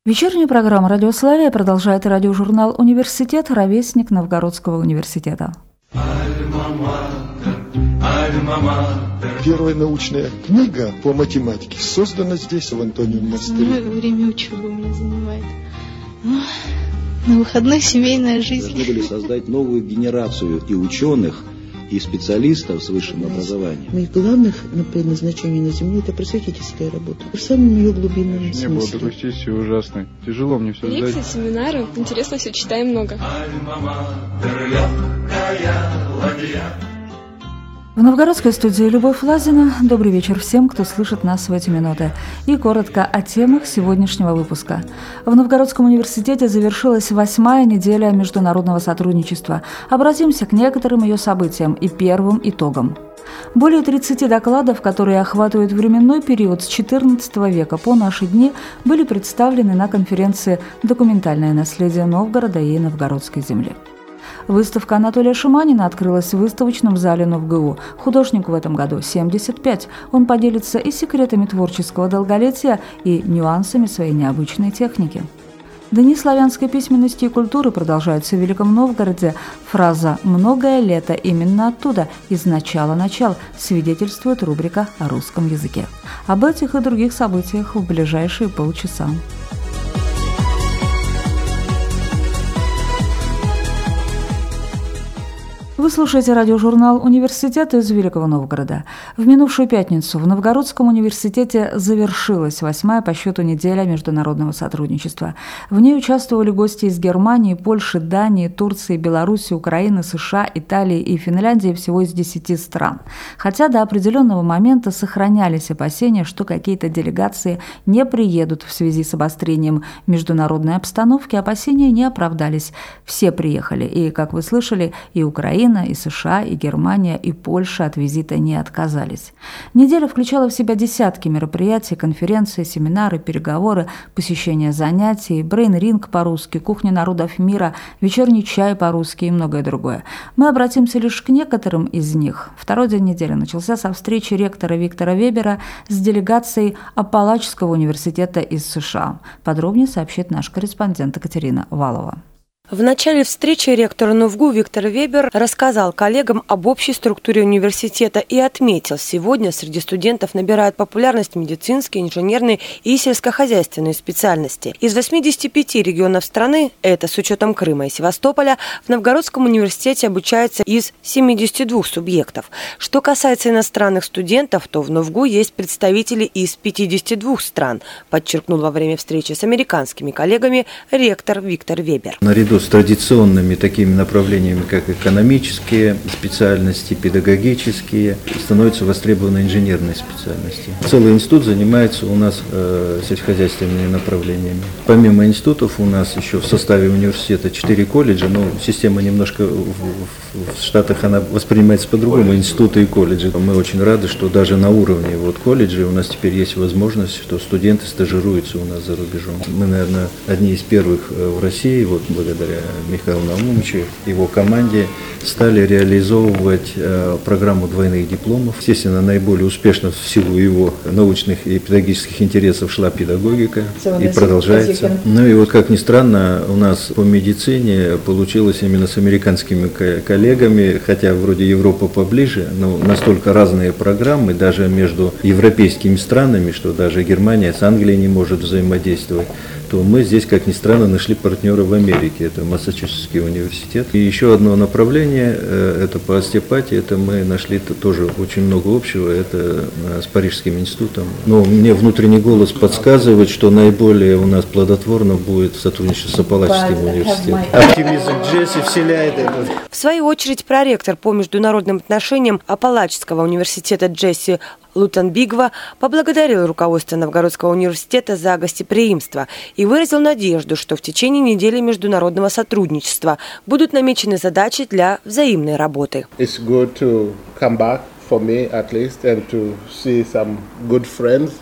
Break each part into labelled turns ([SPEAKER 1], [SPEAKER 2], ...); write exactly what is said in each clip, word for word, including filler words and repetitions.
[SPEAKER 1] Вечернюю программу «Радиославия» продолжает радиожурнал «Университет», ровесник Новгородского университета.
[SPEAKER 2] Первая научная книга по математике создана здесь, в Антониевом монастыре.
[SPEAKER 3] Время учебы у меня занимает. На выходных семейная жизнь.
[SPEAKER 4] Должны были создать новую генерацию и ученых, и специалистов с высшим образованием.
[SPEAKER 5] Моих главных предназначений на Земле – это просветительская работа. В самом ее глубинном смысле.
[SPEAKER 6] Не было такой сессии ужасной. Тяжело мне все сдать.
[SPEAKER 7] Лекции, семинары. Интересно все, читаем много.
[SPEAKER 1] В новгородской студии Любовь Лазина. Добрый вечер всем, кто слышит нас в эти минуты. И коротко о темах сегодняшнего выпуска. В Новгородском университете завершилась восьмая неделя международного сотрудничества. Обратимся к некоторым ее событиям и первым итогам. Более тридцати докладов, которые охватывают временной период с четырнадцатого века по наши дни, были представлены на конференции «Документальное наследие Новгорода и Новгородской земли». Выставка Анатолия Шиманина открылась в выставочном зале НовГУ. Художнику в этом году семьдесят пять. Он поделится и секретами творческого долголетия, и нюансами своей необычной техники. Дни славянской письменности и культуры продолжаются в Великом Новгороде. Фраза «многое лето» именно оттуда, из начала начал, свидетельствует рубрика о русском языке. Об этих и других событиях в ближайшие полчаса. Вы слушаете радиожурнал «Университет» из Великого Новгорода. В минувшую пятницу в Новгородском университете завершилась восьмая по счету неделя международного сотрудничества. В ней участвовали гости из Германии, Польши, Дании, Турции, Беларуси, Украины, США, Италии и Финляндии, всего из десяти стран. Хотя до определенного момента сохранялись опасения, что какие-то делегации не приедут в связи с обострением международной обстановки, опасения не оправдались. Все приехали, и, как вы слышали, и Украина, и США, и Германия, и Польша от визита не отказались. Неделя включала в себя десятки мероприятий, конференции, семинары, переговоры, посещение занятий, брейн-ринг по-русски, кухня народов мира, вечерний чай по-русски и многое другое. Мы обратимся лишь к некоторым из них. Второй день недели начался со встречи ректора Виктора Вебера с делегацией Апалачского университета из США. Подробнее сообщит наш корреспондент Екатерина Валова.
[SPEAKER 8] В начале встречи ректор НовГУ Виктор Вебер рассказал коллегам об общей структуре университета и отметил, сегодня среди студентов набирают популярность медицинские, инженерные и сельскохозяйственные специальности. Из восьмидесяти пяти регионов страны, это с учетом Крыма и Севастополя, в Новгородском университете обучается из семидесяти двух субъектов. Что касается иностранных студентов, то в НовГУ есть представители из пятидесяти двух стран, подчеркнул во время встречи с американскими коллегами ректор Виктор Вебер.
[SPEAKER 4] Наряду с традиционными такими направлениями, как экономические специальности, педагогические, становятся востребованы инженерные специальности. Целый институт занимается у нас э, сельскохозяйственными направлениями. Помимо институтов у нас еще в составе университета четыре колледжа, но система немножко в, в, в Штатах она воспринимается по-другому, институты и колледжи. Мы очень рады, что даже на уровне вот, колледжей у нас теперь есть возможность, что студенты стажируются у нас за рубежом. Мы, наверное, одни из первых в России, вот благодаря Михаилу Наумовичу, его команде, стали реализовывать э, программу двойных дипломов. Естественно, наиболее успешно в силу его научных и педагогических интересов шла педагогика и продолжается. Ну и вот, как ни странно, у нас по медицине получилось именно с американскими коллегами, хотя вроде Европа поближе, но настолько разные программы, даже между европейскими странами, что даже Германия с Англией не может взаимодействовать, то мы здесь, как ни странно, нашли партнера в Америке. Это Массачусетский университет. И еще одно направление, это по остеопатии, это мы нашли тоже очень много общего, это с Парижским институтом. Но мне внутренний голос подсказывает, что наиболее у нас плодотворно будет сотрудничество с Апалачским университетом. Оптимизм Джесси вселяет это.
[SPEAKER 8] В свою очередь, проректор по международным отношениям Апалачского университета Джесси Лутенбигва поблагодарил руководство Новгородского университета за гостеприимство и выразил надежду, что в течение недели международного сотрудничества будут намечены задачи для взаимной работы.
[SPEAKER 9] It's good to come back for me at least and to see some good friends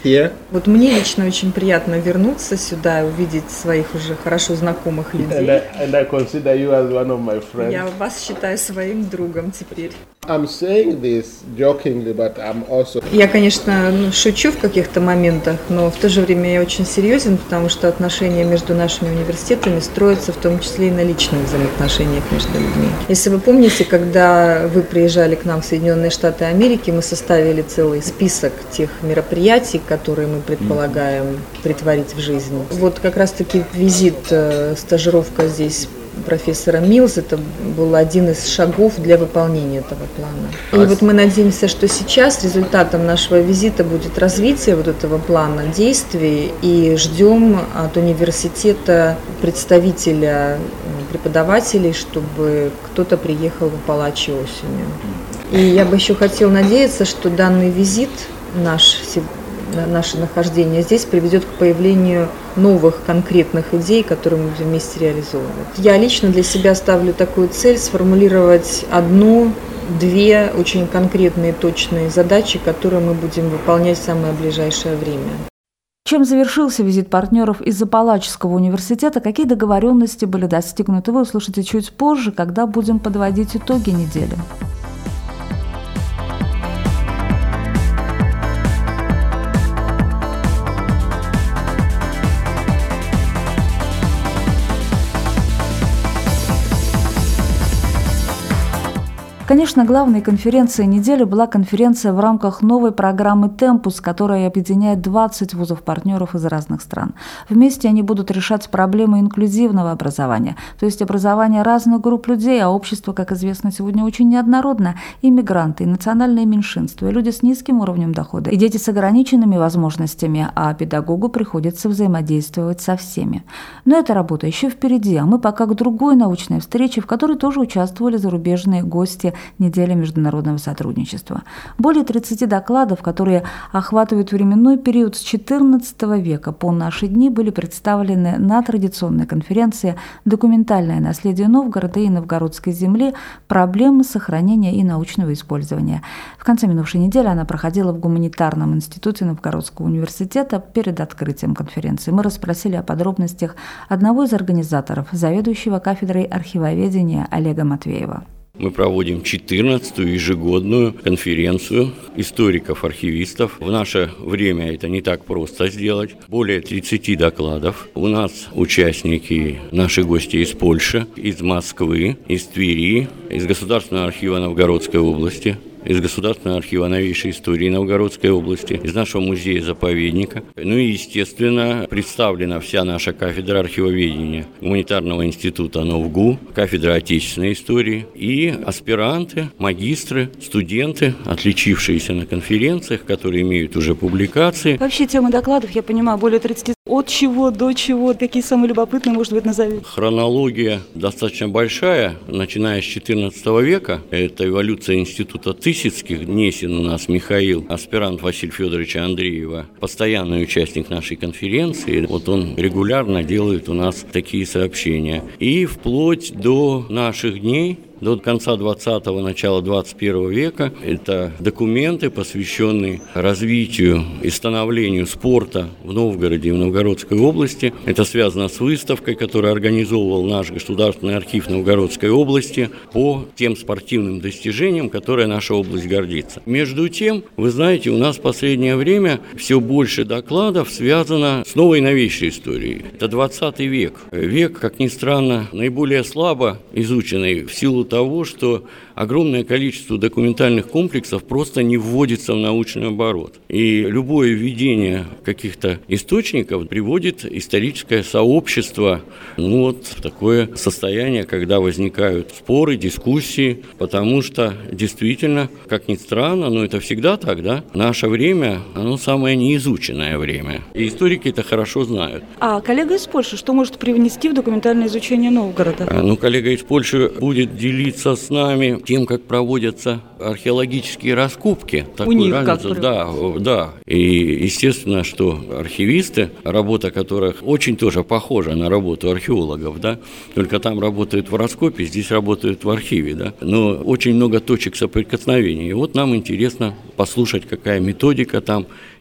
[SPEAKER 9] here.
[SPEAKER 10] Вот мне лично очень приятно вернуться сюда и увидеть своих уже хорошо знакомых людей.
[SPEAKER 9] And I, and I consider you as one of my friends.
[SPEAKER 10] Я вас считаю своим другом теперь.
[SPEAKER 9] I'm saying this jokingly, but I'm also...
[SPEAKER 10] Я, конечно, ну, шучу в каких-то моментах, но в то же время я очень серьезен, потому что отношения между нашими университетами строятся в том числе и на личных взаимоотношениях между людьми. Если вы помните, когда вы приезжали к нам в Соединенные Штаты Америки, мы составили целый список тех мероприятий, которые мы предполагаем притворить в жизнь. Вот как раз-таки визит, стажировка здесь профессора Милс, это был один из шагов для выполнения этого плана. И вот мы надеемся, что сейчас результатом нашего визита будет развитие вот этого плана действий, и ждем от университета представителя преподавателей, чтобы кто-то приехал в Апалачи осенью. И я бы еще хотела надеяться, что данный визит наш наше нахождение здесь приведет к появлению новых конкретных идей, которые мы будем вместе реализовывать. Я лично для себя ставлю такую цель сформулировать одну, две очень конкретные точные задачи, которые мы будем выполнять в самое ближайшее время.
[SPEAKER 1] Чем завершился визит партнеров из Апалачского университета, какие договоренности были достигнуты, вы услышите чуть позже, когда будем подводить итоги недели. Конечно, главной конференцией недели была конференция в рамках новой программы «Темпус», которая объединяет двадцать вузов-партнеров из разных стран. Вместе они будут решать проблемы инклюзивного образования, то есть образования разных групп людей, а общество, как известно, сегодня очень неоднородно. И мигранты, и национальные меньшинства, и люди с низким уровнем дохода, и дети с ограниченными возможностями, а педагогу приходится взаимодействовать со всеми. Но эта работа еще впереди, а мы пока к другой научной встрече, в которой тоже участвовали зарубежные гости недели международного сотрудничества. Более тридцати докладов, которые охватывают временной период с четырнадцатого века по наши дни, были представлены на традиционной конференции «Документальное наследие Новгорода и новгородской земли. Проблемы сохранения и научного использования». В конце минувшей недели она проходила в Гуманитарном институте Новгородского университета перед открытием конференции. Мы расспросили о подробностях одного из организаторов, заведующего кафедрой архивоведения Олега Матвеева.
[SPEAKER 11] Мы проводим четырнадцатую ежегодную конференцию историков-архивистов. В наше время это не так просто сделать. Более тридцати докладов. У нас участники, наши гости из Польши, из Москвы, из Твери, из Государственного архива Новгородской области, из Государственного архива новейшей истории Новгородской области, из нашего музея-заповедника. Ну и, естественно, представлена вся наша кафедра архивоведения Гуманитарного института НОВГУ, кафедра отечественной истории и аспиранты, магистры, студенты, отличившиеся на конференциях, которые имеют уже публикации.
[SPEAKER 12] Вообще темы докладов, я понимаю, более тридцати. От чего до чего? Какие самые любопытные, может быть, назовете?
[SPEAKER 11] Хронология достаточно большая, начиная с четырнадцатого века. Это эволюция института Тысяцких. Несин у нас Михаил, аспирант Василия Федоровича Андреева, постоянный участник нашей конференции. Вот он регулярно делает у нас такие сообщения. И вплоть до наших дней, до конца двадцатого, начала двадцать первого века. Это документы, посвященные развитию и становлению спорта в Новгороде и в Новгородской области. Это связано с выставкой, которую организовывал наш Государственный архив Новгородской области по тем спортивным достижениям, которые наша область гордится. Между тем, вы знаете, у нас в последнее время все больше докладов связано с новой новейшей историей. Это двадцатый век. Век, как ни странно, наиболее слабо изученный в силу того, что огромное количество документальных комплексов просто не вводится в научный оборот. И любое введение каких-то источников приводит историческое сообщество ну вот, в такое состояние, когда возникают споры, дискуссии, потому что действительно, как ни странно, но это всегда так, да, наше время, оно самое неизученное время. И историки это хорошо знают.
[SPEAKER 12] А коллега из Польши что может привнести в документальное изучение Новгорода?
[SPEAKER 11] А, ну, коллега из Польши будет делиться с нами тем, как проводятся археологические раскопки.
[SPEAKER 12] У них разницу, как
[SPEAKER 11] да, да. И естественно, что архивисты, работа которых очень тоже похожа на работу археологов, да, только там работают в раскопе, здесь работают в архиве, да. Но очень много точек соприкосновения. И вот нам интересно послушать, какая методика там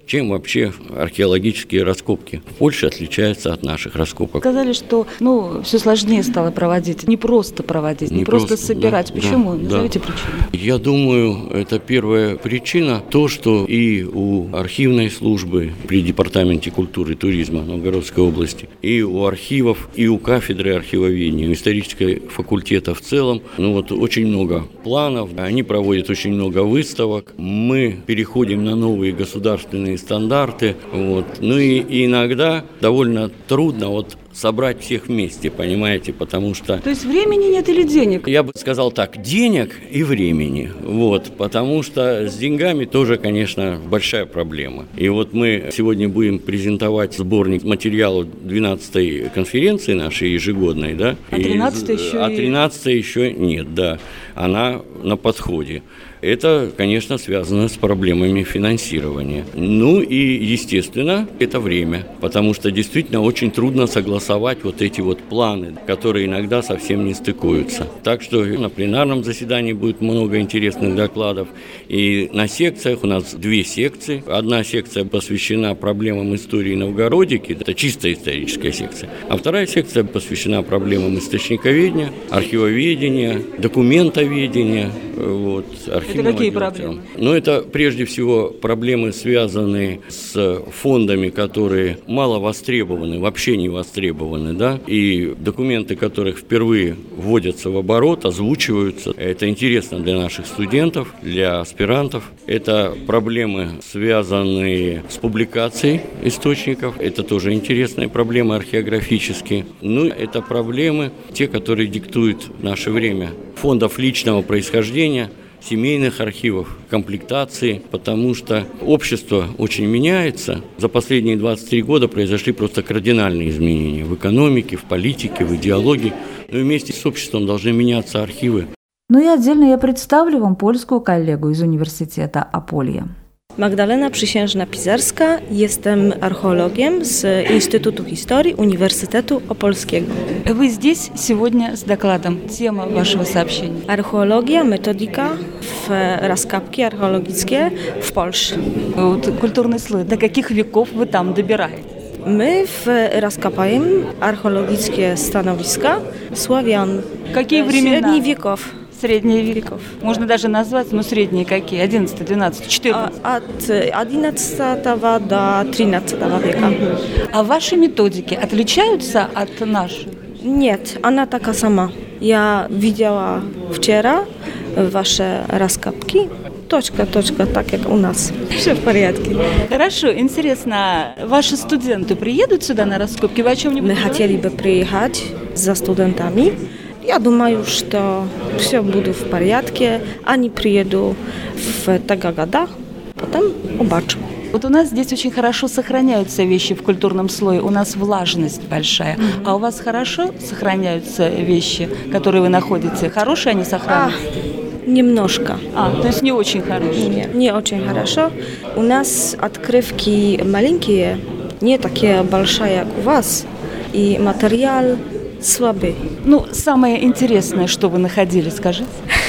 [SPEAKER 11] чем вообще археологические раскопки в Польше отличаются от наших раскопок.
[SPEAKER 12] Сказали, что ну, все сложнее стало проводить, не просто проводить, не, не просто, просто собирать. Да, Почему? Да, Назовите да. причину.
[SPEAKER 11] Я думаю, это первая причина, то, что и у архивной службы при Департаменте культуры и туризма Новгородской области, и у архивов, и у кафедры архивоведения, у исторического факультета в целом, ну вот очень много планов, они проводят очень много выставок, мы переходим на новые государственные стандарты, вот. Ну и, и иногда довольно трудно вот собрать всех вместе, понимаете, потому что...
[SPEAKER 12] То есть времени нет или денег?
[SPEAKER 11] Я бы сказал так, денег и времени, вот, потому что с деньгами тоже, конечно, большая проблема. И вот мы сегодня будем презентовать сборник материалов двенадцатой конференции нашей ежегодной, да?
[SPEAKER 12] А тринадцатой еще
[SPEAKER 11] А тринадцатой еще нет, да, она на подходе. Это, конечно, связано с проблемами финансирования. Ну и, естественно, это время, потому что действительно очень трудно согласовать вот эти вот планы, которые иногда совсем не стыкуются. Так что на пленарном заседании будет много интересных докладов. И на секциях у нас две секции. Одна секция посвящена проблемам истории Новгородики, это чисто историческая секция. А вторая секция посвящена проблемам источниковедения, архивоведения, документоведения, вот, архивоведения.
[SPEAKER 12] Это какие проблемы?
[SPEAKER 11] Ну, это прежде всего проблемы, связанные с фондами, которые мало востребованы, вообще не востребованы, да, и документы, которых впервые вводятся в оборот, озвучиваются. Это интересно для наших студентов, для аспирантов. Это проблемы, связанные с публикацией источников. Это тоже интересные проблемы археографические. Ну, это проблемы, те, которые диктуют в наше время фондов личного происхождения, семейных архивов, комплектации, потому что общество очень меняется. За последние двадцать три года произошли просто кардинальные изменения в экономике, в политике, в идеологии. Но вместе с обществом должны меняться архивы.
[SPEAKER 1] Ну и отдельно я представлю вам польскую коллегу из университета Ополье.
[SPEAKER 3] Magdalena Przysiężna-Pizerska, jestem archeologiem z Instytutu Historii Uniwersytetu Opolskiego.
[SPEAKER 12] Вы здесь сегодня с докладом. Тема вашего сообщения.
[SPEAKER 3] Archeologia, metodyka w раскопки археологические в Польше.
[SPEAKER 12] Вот, культурный слой. До каких веков вы там добираете?
[SPEAKER 3] My раскопаем археологические становиska славян.
[SPEAKER 12] Какие времена?
[SPEAKER 3] Средних веков.
[SPEAKER 12] Средние веков. Можно даже назвать, ну, средние какие? одиннадцатый, двенадцатый, четырнадцатый.
[SPEAKER 3] От одиннадцатого до тринадцатого века.
[SPEAKER 12] А ваши методики отличаются от наших?
[SPEAKER 3] Нет, она такая сама. Я видела вчера ваши раскопки. Точка, точка, так как у нас. Все в порядке.
[SPEAKER 12] Хорошо, интересно, ваши студенты приедут сюда на раскопки? Вы о чем-нибудь
[SPEAKER 3] Мы хотели бы приехать за студентами. Я думаю, что все будет в порядке. Они приедут в Тагагада, потом убачим.
[SPEAKER 12] Вот у нас здесь очень хорошо сохраняются вещи в культурном слое, у нас влажность большая. Mm-hmm. А у вас хорошо сохраняются вещи, которые вы находите? Хорошие они сохраняются?
[SPEAKER 3] А, немножко.
[SPEAKER 12] А, то есть не очень хорошие?
[SPEAKER 3] Не, не очень хорошо. У нас открывки маленькие, не такие большие, как у вас. И материал слабый.
[SPEAKER 12] Ну, самое интересное, что вы находили, скажите?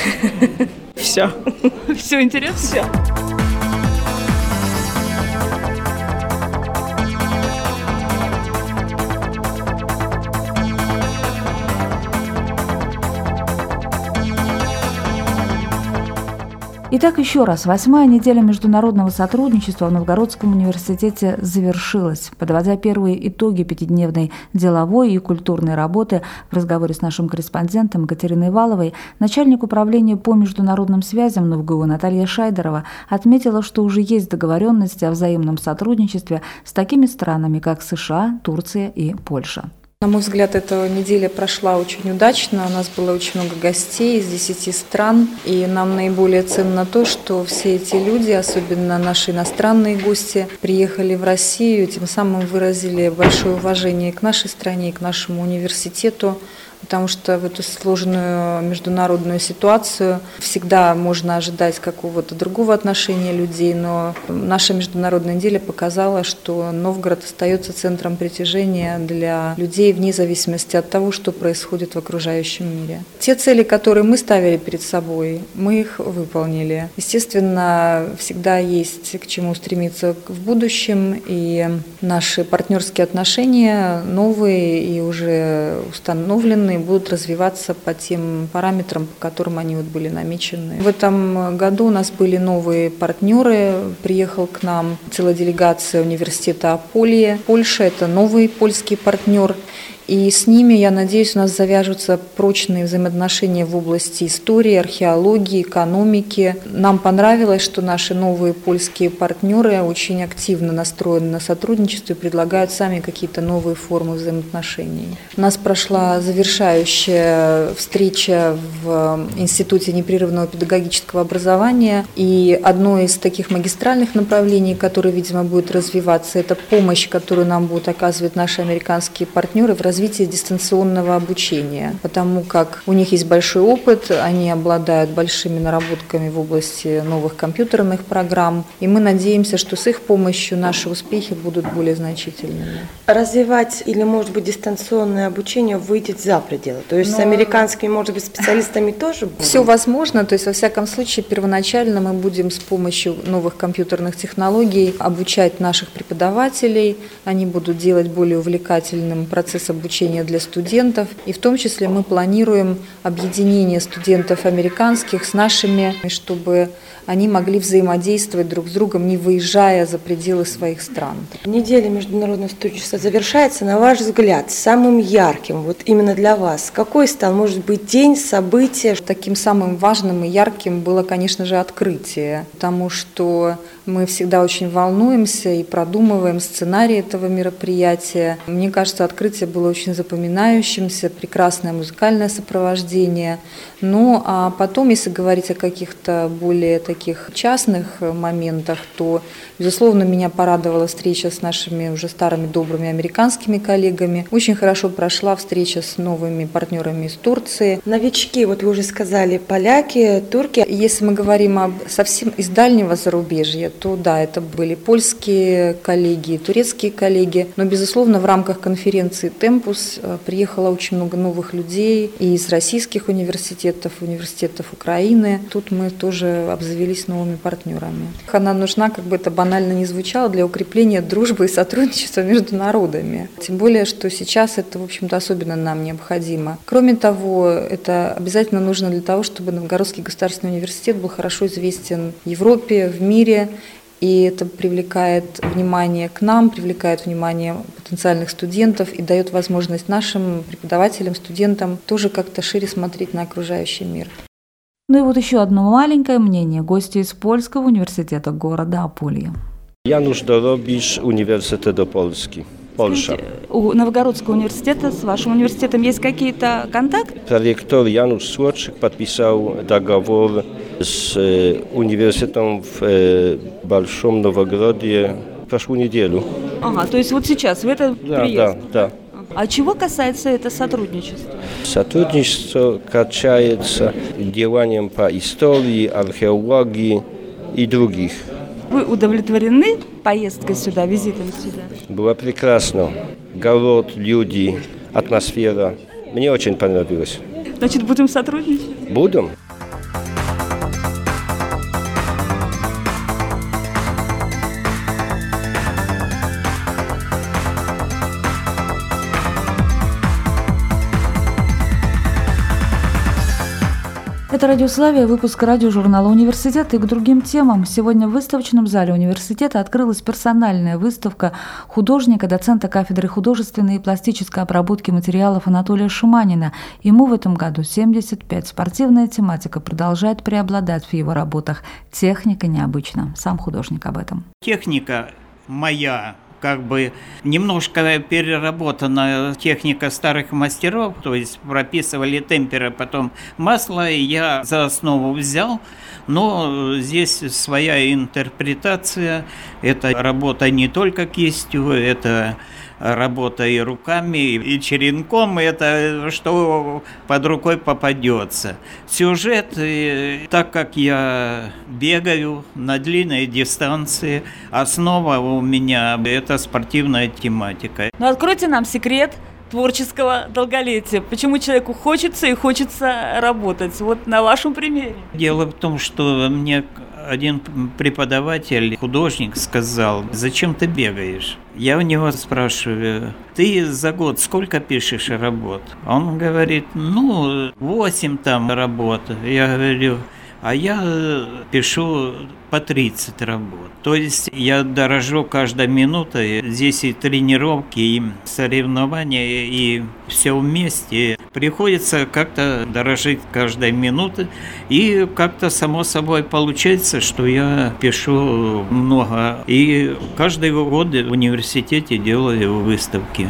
[SPEAKER 3] Все.
[SPEAKER 12] Все интересно?
[SPEAKER 3] Все.
[SPEAKER 1] Итак, еще раз, восьмая неделя международного сотрудничества в Новгородском университете завершилась. Подводя первые итоги пятидневной деловой и культурной работы, в разговоре с нашим корреспондентом Екатериной Валовой, начальник управления по международным связям НовГУ Наталья Шайдерова отметила, что уже есть договоренности о взаимном сотрудничестве с такими странами, как США, Турция и Польша.
[SPEAKER 10] На мой взгляд, эта неделя прошла очень удачно. У нас было очень много гостей из десяти стран. И нам наиболее ценно то, что все эти люди, особенно наши иностранные гости, приехали в Россию, тем самым выразили большое уважение к нашей стране, к нашему университету. потому что в эту сложную международную ситуацию всегда можно ожидать какого-то другого отношения людей, но наша международная неделя показала, что Новгород остается центром притяжения для людей вне зависимости от того, что происходит в окружающем мире. Те цели, которые мы ставили перед собой, мы их выполнили. Естественно, всегда есть к чему стремиться в будущем, и наши партнерские отношения новые и уже установленные будут развиваться по тем параметрам, по которым они вот были намечены. В этом году у нас были новые партнеры. Приехал к нам целая делегация университета Аполье. Польша – это новый польский партнер. И с ними, я надеюсь, у нас завяжутся прочные взаимоотношения в области истории, археологии, экономики. Нам понравилось, что наши новые польские партнеры очень активно настроены на сотрудничество и предлагают сами какие-то новые формы взаимоотношений. У нас прошла завершающая встреча в Институте непрерывного педагогического образования. И одно из таких магистральных направлений, которое, видимо, будет развиваться, это помощь, которую нам будут оказывать наши американские партнеры в развитии развитие дистанционного обучения, потому как у них есть большой опыт, они обладают большими наработками в области новых компьютерных программ, и мы надеемся, что с их помощью наши успехи будут более значительными.
[SPEAKER 8] Развивать или, может быть, дистанционное обучение выйдет за пределы? То есть Но... с американскими, может быть, специалистами тоже будет?
[SPEAKER 10] Все возможно, то есть, во всяком случае, первоначально мы будем с помощью новых компьютерных технологий обучать наших преподавателей, они будут делать более увлекательным процесс обучения обучения для студентов, и в том числе мы планируем объединение студентов американских с нашими, чтобы они могли взаимодействовать друг с другом, не выезжая за пределы своих стран.
[SPEAKER 8] Неделя международного сотрудничества завершается. На ваш взгляд, самым ярким, вот именно для вас, какой стал, может быть, день, событие?
[SPEAKER 10] Таким самым важным и ярким было, конечно же, открытие, потому что мы всегда очень волнуемся и продумываем сценарий этого мероприятия. Мне кажется, открытие было очень запоминающимся, прекрасное музыкальное сопровождение. Ну, а потом, если говорить о каких-то более таких частных моментах, то, безусловно, меня порадовала встреча с нашими уже старыми добрыми американскими коллегами. Очень хорошо прошла встреча с новыми партнерами из Турции.
[SPEAKER 8] Новички, вот вы уже сказали, поляки, турки.
[SPEAKER 10] Если мы говорим об совсем из дальнего зарубежья, то да, это были польские коллеги, турецкие коллеги. Но, безусловно, в рамках конференции «Темпус» приехало очень много новых людей и из российских университетов, университетов Украины. Тут мы тоже обзавелись новыми партнерами. Она нужна, как бы это банально не звучало, для укрепления дружбы и сотрудничества между народами. Тем более, что сейчас это, в общем-то, особенно нам необходимо. Кроме того, это обязательно нужно для того, чтобы Новгородский государственный университет был хорошо известен в Европе, в мире. И это привлекает внимание к нам, привлекает внимание потенциальных студентов и дает возможность нашим преподавателям, студентам тоже как-то шире смотреть на окружающий мир.
[SPEAKER 1] Ну и вот еще одно маленькое мнение гостя из Польского университета города Аполье.
[SPEAKER 13] Janusz Dorobisz, Uniwersytet Opolski, Polsza.
[SPEAKER 12] У Новгородского университета с вашим университетом есть какие-то контакты?
[SPEAKER 13] Проректор Janusz Słoczyk подписал договор с университетом в Большом Новгороде прошлую неделю.
[SPEAKER 12] Ага, то есть вот сейчас, в этот
[SPEAKER 13] да,
[SPEAKER 12] приезд?
[SPEAKER 13] Да, да.
[SPEAKER 12] А чего касается это сотрудничество?
[SPEAKER 13] Сотрудничество касается деланием по истории, археологии и других.
[SPEAKER 12] Вы удовлетворены поездкой сюда, визитом сюда?
[SPEAKER 13] Было прекрасно. Город, люди, атмосфера. Мне очень понравилось.
[SPEAKER 12] Значит, будем сотрудничать?
[SPEAKER 13] Будем.
[SPEAKER 1] Это «Радиославия», выпуск радиожурнала «Университет» и к другим темам. Сегодня в выставочном зале университета открылась персональная выставка художника, доцента кафедры художественной и пластической обработки материалов Анатолия Шуманина. Ему в этом году семьдесят пять. Спортивная тематика продолжает преобладать в его работах. Техника необычна. Сам художник об этом.
[SPEAKER 14] Техника моя. Как бы немножко переработана техника старых мастеров, то есть прописывали темперы, потом масло, и я за основу взял, но здесь своя интерпретация, это работа не только кистью, это работа и руками, и черенком, это что под рукой попадется. Сюжет, так как я бегаю на длинной дистанции, основа у меня – это спортивная тематика.
[SPEAKER 12] Ну, откройте нам секрет творческого долголетия. Почему человеку хочется и хочется работать? Вот на вашем примере.
[SPEAKER 14] Дело в том, что мне один преподаватель, художник, сказал: зачем ты бегаешь? Я у него спрашиваю: ты за год сколько пишешь работ? Он говорит: ну, восемь там работ. Я говорю: а я пишу по тридцать работ. То есть я дорожу каждой минутой. Здесь и тренировки, и соревнования, и все вместе. Приходится как-то дорожить каждой минутой. И как-то само собой получается, что я пишу много. И каждый год в университете делаю выставки.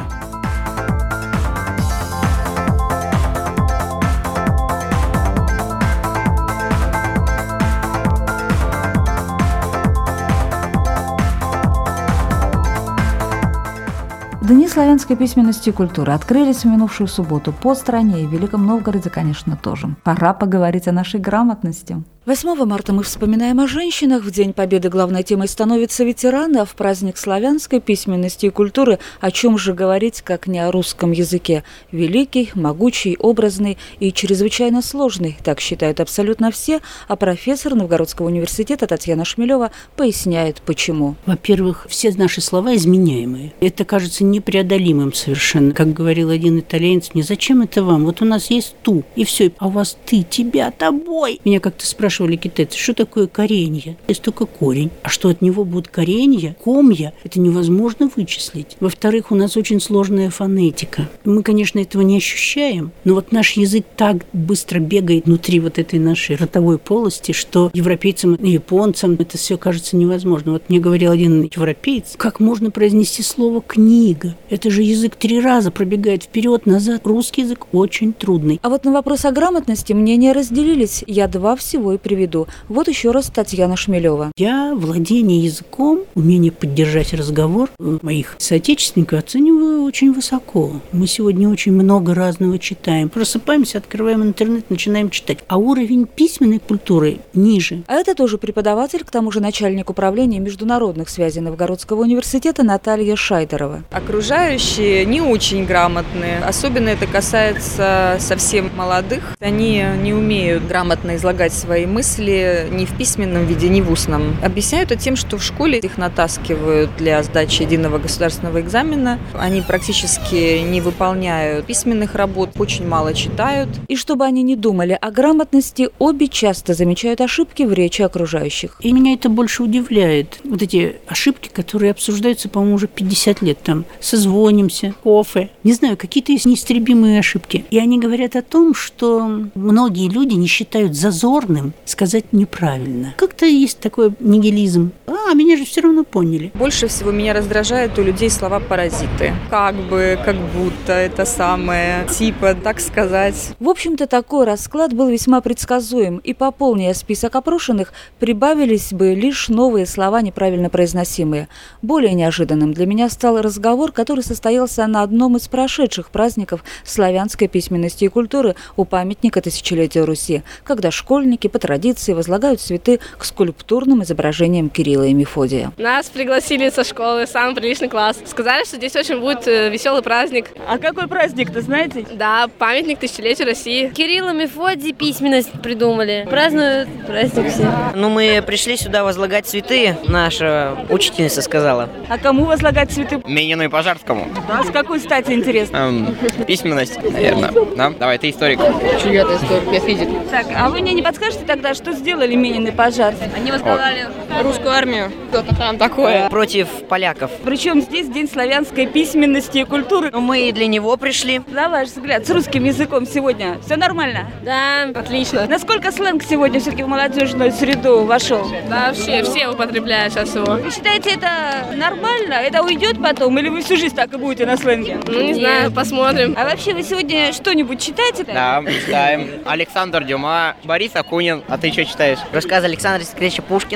[SPEAKER 1] Дни славянской письменности и культуры открылись в минувшую субботу по стране и в Великом Новгороде, конечно, тоже. Пора поговорить о нашей грамотности.
[SPEAKER 12] восьмого марта мы вспоминаем о женщинах. В День Победы главной темой становятся ветераны, а в праздник славянской письменности и культуры о чем же говорить, как не о русском языке. Великий, могучий, образный и чрезвычайно сложный, так считают абсолютно все, а профессор Новгородского университета Татьяна Шмелева поясняет, почему.
[SPEAKER 15] Во-первых, все наши слова изменяемые. Это кажется непреодолимым совершенно. Как говорил один итальянец мне: зачем это вам? Вот у нас есть ту, и все, а у вас ты, тебя, тобой. Меня как-то спрашивали китайцы, что такое коренье? Есть только корень. А что от него будет коренья, комья, это невозможно вычислить. Во-вторых, у нас очень сложная фонетика. Мы, конечно, этого не ощущаем, но вот наш язык так быстро бегает внутри вот этой нашей ротовой полости, что европейцам и японцам это все кажется невозможно. Вот мне говорил один европеец: как можно произнести слово «книга»? Это же язык три раза пробегает вперед-назад. Русский язык очень трудный.
[SPEAKER 12] А вот на вопрос о грамотности мнения разделились. Я два всего и приведу. Вот еще раз Татьяна Шмелева.
[SPEAKER 15] Я владение языком, умение поддержать разговор моих соотечественников оцениваю очень высоко. Мы сегодня очень много разного читаем. Просыпаемся, открываем интернет, начинаем читать. А уровень письменной культуры ниже.
[SPEAKER 12] А это тоже преподаватель, к тому же начальник управления международных связей Новгородского университета Наталья Шайдерова.
[SPEAKER 10] Окружающие не очень грамотные. Особенно это касается совсем молодых. Они не умеют грамотно излагать свои мысли ни в письменном виде, ни в устном. Объясняют это тем, что в школе их натаскивают для сдачи единого государственного экзамена. Они практически не выполняют письменных работ, очень мало читают.
[SPEAKER 12] И чтобы они не думали о грамотности, обе часто замечают ошибки в речи окружающих.
[SPEAKER 15] И меня это больше удивляет. Вот эти ошибки, которые обсуждаются, по-моему, уже пятьдесят лет. Там созвонимся, кофе. Не знаю, какие-то есть неистребимые ошибки. И они говорят о том, что многие люди не считают зазорным сказать неправильно. Как-то есть такой нигилизм. А, меня же все равно поняли.
[SPEAKER 10] Больше всего меня раздражает у людей слова «паразиты». Как бы, как будто, это самое, типа, так сказать.
[SPEAKER 12] В общем-то, такой расклад был весьма предсказуем. И пополняя список опрошенных, прибавились бы лишь новые слова, неправильно произносимые. Более неожиданным для меня стал разговор, который состоялся на одном из прошедших праздников славянской письменности и культуры у памятника тысячелетия Руси, когда школьники по традиции возлагают цветы к скульптурным изображениям Кирилла и Мефодия.
[SPEAKER 16] Нас пригласили со школы, самый приличный класс. Сказали, что здесь очень будет веселый праздник.
[SPEAKER 12] А какой праздник-то, знаете?
[SPEAKER 16] Да, памятник тысячелетию России.
[SPEAKER 17] Кирилл и Мефодий письменность придумали. Празднуют праздник все.
[SPEAKER 18] Ну, мы пришли сюда возлагать цветы, наша учительница сказала.
[SPEAKER 12] А кому возлагать цветы?
[SPEAKER 19] Минину и Пожарскому.
[SPEAKER 12] А с какой стати, интересно?
[SPEAKER 19] Эм, письменность, наверное. Да? Давай, ты историк.
[SPEAKER 16] Я-то историк, я физик.
[SPEAKER 12] Так, а вы мне не подскажете тогда, что сделали Минин и Пожарский?
[SPEAKER 16] Они возглавляли русскую армию. Что-то там такое.
[SPEAKER 18] Против поляков.
[SPEAKER 12] Причем здесь День славянской письменности и культуры.
[SPEAKER 18] Ну, мы и для него пришли.
[SPEAKER 12] На ваш взгляд, с русским языком сегодня все нормально?
[SPEAKER 16] Да, отлично.
[SPEAKER 12] Насколько сленг сегодня все-таки в молодежную среду вошел?
[SPEAKER 16] Да, вообще, все употребляют сейчас его.
[SPEAKER 12] Вы считаете, это нормально? Это уйдет потом? Или вы всю жизнь так и будете на сленге?
[SPEAKER 16] Ну, не Нет. знаю, посмотрим.
[SPEAKER 12] А вообще, вы сегодня что-нибудь читаете?
[SPEAKER 19] Да, мы читаем. Александр Дюма, Борис Акунин. А ты что читаешь?
[SPEAKER 18] Рассказ Александра Сергеевича Пушкина.
[SPEAKER 12] Что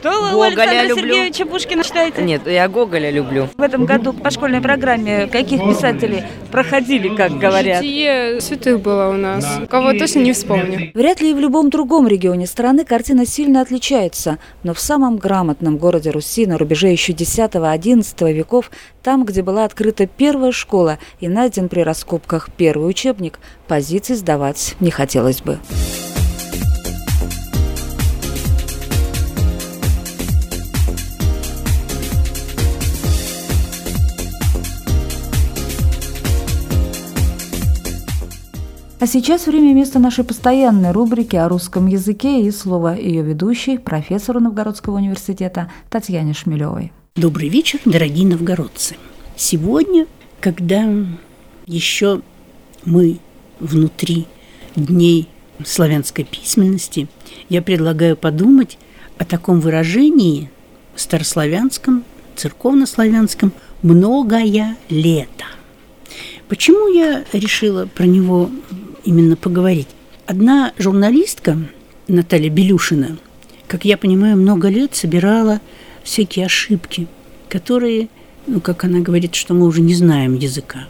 [SPEAKER 17] Что вы
[SPEAKER 18] Гоголя
[SPEAKER 17] Александра
[SPEAKER 18] люблю.
[SPEAKER 17] Сергеевича Пушкина читаете?
[SPEAKER 18] Нет, я Гоголя люблю.
[SPEAKER 12] В этом году по школьной программе каких писателей проходили, как говорят?
[SPEAKER 7] Житие святых было у нас. Кого точно не вспомню.
[SPEAKER 12] Вряд ли и в любом другом регионе страны картина сильно отличается, но в самом грамотном городе Руси на рубеже еще десятого-одиннадцатого веков, там, где была открыта первая школа и найден при раскопках первый учебник, позиций сдавать не хотелось бы. А сейчас время и место нашей постоянной рубрики о русском языке и слово ее ведущей, профессору Новгородского университета Татьяне Шмелевой.
[SPEAKER 15] Добрый вечер, дорогие новгородцы. Сегодня, когда еще мы внутри дней славянской письменности, я предлагаю подумать о таком выражении старославянском, церковнославянском «многое лето». Почему я решила про него именно поговорить? Одна журналистка, Наталья Белюшина, как я понимаю, много лет собирала всякие ошибки, которые, ну, как она говорит, что мы уже не знаем языка.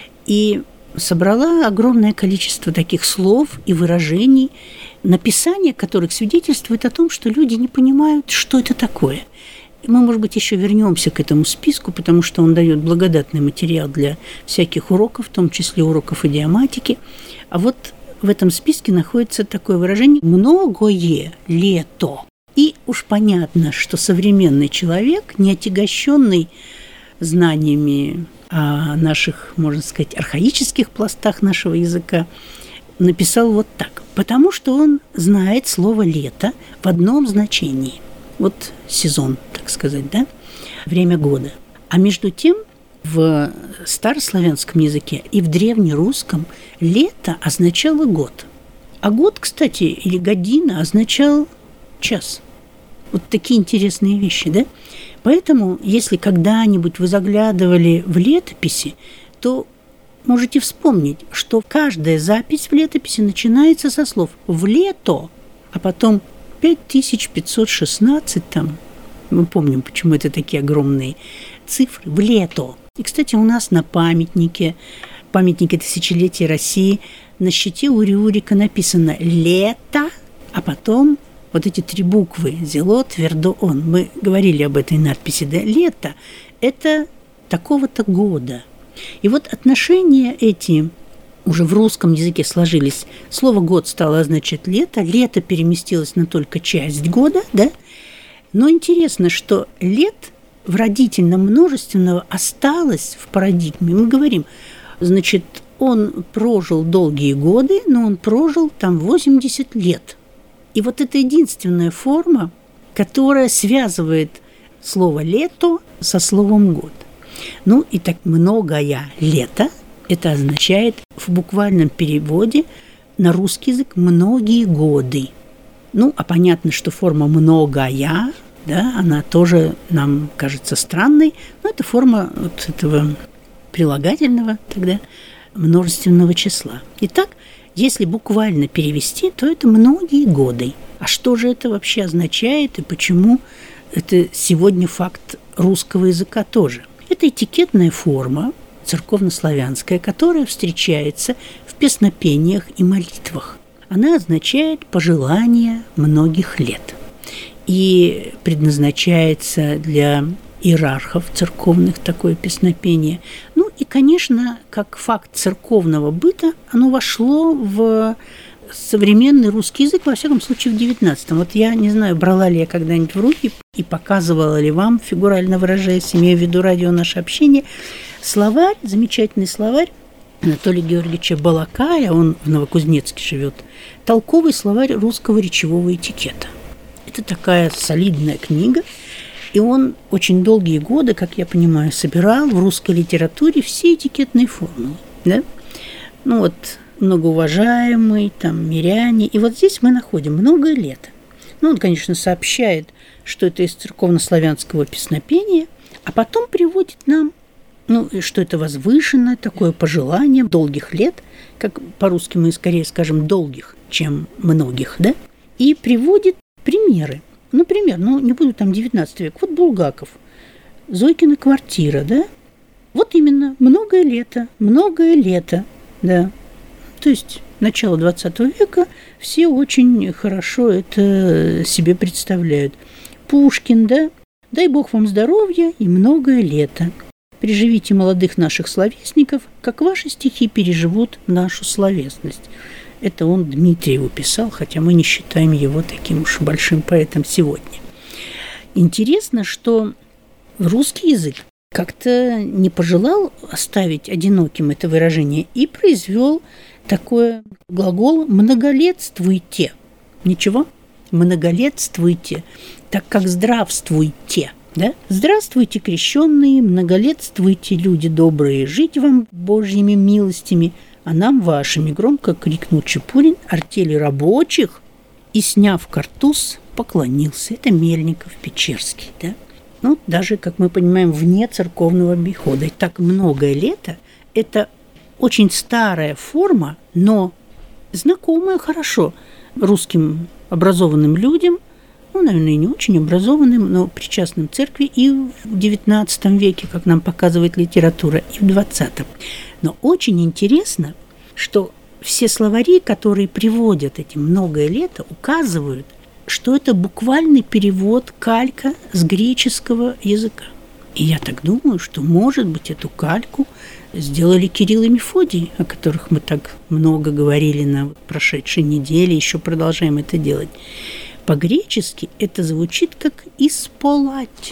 [SPEAKER 15] И собрала огромное количество таких слов и выражений, написание которых свидетельствует о том, что люди не понимают, что это такое. Мы, может быть, еще вернемся к этому списку, потому что он дает благодатный материал для всяких уроков, в том числе уроков идиоматики. А вот в этом списке находится такое выражение «многое лето». И уж понятно, что современный человек, не отягощенный знаниями о наших, можно сказать, архаических пластах нашего языка, написал вот так. Потому что он знает слово «лето» в одном значении. Вот сезон, так сказать, да, время года. А между тем в старославянском языке и в древнерусском лето означало год. А год, кстати, или година означал час. Вот такие интересные вещи, да? Поэтому, если когда-нибудь вы заглядывали в летописи, то можете вспомнить, что каждая запись в летописи начинается со слов «в лето», а потом пять тысяч пятьсот шестнадцать там, мы помним, почему это такие огромные цифры, в лето. И, кстати, у нас на памятнике, памятнике тысячелетия России, на щите у Рюрика написано «лето», а потом вот эти три буквы «зело», «твердо», «он». Мы говорили об этой надписи, да, «лето» – это такого-то года. И вот отношения эти уже в русском языке сложились. Слово «год» стало означать «лето», «лето» переместилось на только часть года, да? Но интересно, что «лет» в родительном множественного осталось в парадигме. Мы говорим, значит, он прожил долгие годы, но он прожил там восемьдесят лет. И вот это единственная форма, которая связывает слово «лето» со словом «год». Ну и так «многое лето» – это означает в буквальном переводе на русский язык «многие годы». Ну, а понятно, что форма «многая», да, она тоже нам кажется странной, но это форма вот этого прилагательного тогда множественного числа. Итак, если буквально перевести, то это «многие годы». А что же это вообще означает и почему это сегодня факт русского языка тоже? Это этикетная форма, церковнославянская, которая встречается в песнопениях и молитвах. Она означает «пожелание многих лет» и предназначается для иерархов церковных такое песнопение. Ну и, конечно, как факт церковного быта, оно вошло в современный русский язык, во всяком случае, в девятнадцатом. Вот я не знаю, брала ли я когда-нибудь в руки и показывала ли вам, фигурально выражаясь, имея в виду радио «Наше общение», словарь, замечательный словарь Анатолия Георгиевича Балакая, он в Новокузнецке живет, толковый словарь русского речевого этикета. Это такая солидная книга, и он очень долгие годы, как я понимаю, собирал в русской литературе все этикетные формулы. Да? Ну вот, многоуважаемый, там, миряне. И вот здесь мы находим «многое лето». Ну, он, конечно, сообщает, что это из церковнославянского песнопения, а потом приводит нам, ну, что это возвышенное такое пожелание долгих лет, как по-русски мы скорее скажем «долгих», чем «многих», да? И приводит примеры. Например, ну не буду там девятнадцатый век, вот Булгаков, Зойкина квартира, да? Вот именно, многое лето, многое лето, да. То есть начало двадцатого века все очень хорошо это себе представляют. Пушкин, да? Дай Бог вам здоровья и многое лето. Приживите молодых наших словесников, как ваши стихи переживут нашу словесность. Это он Дмитриеву писал, хотя мы не считаем его таким уж большим поэтом сегодня. Интересно, что русский язык как-то не пожелал оставить одиноким это выражение и произвел такой глагол «многолетствуйте». Ничего? «Многолетствуйте», так как «здравствуйте». Да? «Здравствуйте, крещенные, многолетствуйте, люди добрые, жить вам Божьими милостями, а нам вашими», громко крикнул Чепурин артели рабочих и, сняв картуз, поклонился. Это Мельников-Печерский, да? Ну, даже, как мы понимаем, вне церковного обихода. И так многое лето – это очень старая форма, но знакомая хорошо русским образованным людям, ну, наверное, и не очень образованным, но причастным церкви и в девятнадцатом веке, как нам показывает литература, и в двадцатом. Но очень интересно, что все словари, которые приводят эти «многое лето», указывают, что это буквальный перевод, калька с греческого языка. И я так думаю, что, может быть, эту кальку сделали Кирилл и Мефодий, о которых мы так много говорили на прошедшей неделе, еще продолжаем это делать. По-гречески это звучит как «исполать»,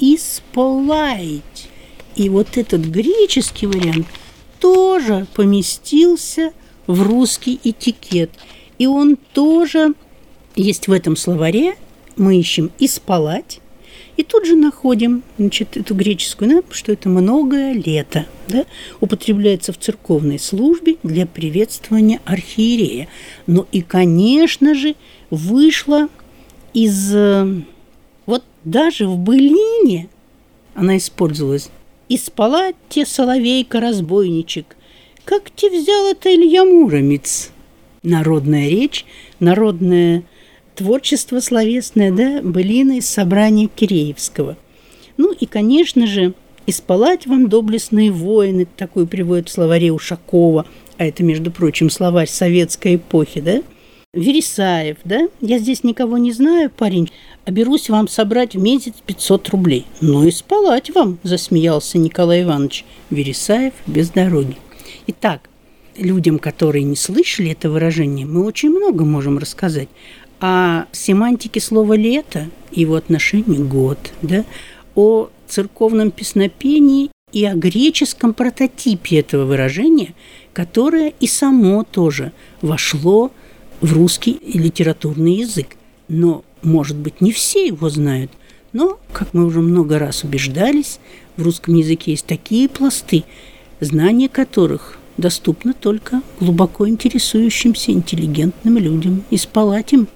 [SPEAKER 15] «исполать». И вот этот греческий вариант тоже поместился в русский этикет. И он тоже есть в этом словаре. Мы ищем «исполать», и тут же находим, значит, эту греческую, да, что это «многое лето», да, употребляется в церковной службе для приветствования архиерея. Ну и, конечно же, вышло из... Вот даже в былине она использовалась. «Исполать те, соловейка-разбойничек, как те взял это Илья Муромец». Народная речь, народное творчество словесное, да, былины из собрания Киреевского. Ну и, конечно же, «исполать вам, доблестные воины», такую приводит в словаре Ушакова, а это, между прочим, словарь советской эпохи, да, Вересаев, да, «я здесь никого не знаю, парень, а берусь вам собрать в месяц пятьсот рублей». «Ну и спалать вам», засмеялся Николай Иванович. Вересаев без дороги. Итак, людям, которые не слышали это выражение, мы очень много можем рассказать о семантике слова «лето», его отношении «год», да, о церковном песнопении и о греческом прототипе этого выражения, которое и само тоже вошло в русский литературный язык. Но, может быть, не все его знают, но, как мы уже много раз убеждались, в русском языке есть такие пласты, знание которых доступно только глубоко интересующимся интеллигентным людям. И спалать им.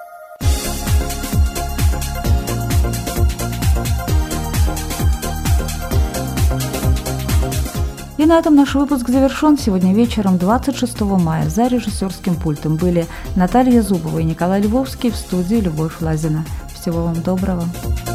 [SPEAKER 1] И на этом наш выпуск завершен. Сегодня вечером, двадцать шестого мая, за режиссерским пультом были Наталья Зубова и Николай Львовский, в студии Любовь Лазина. Всего вам доброго.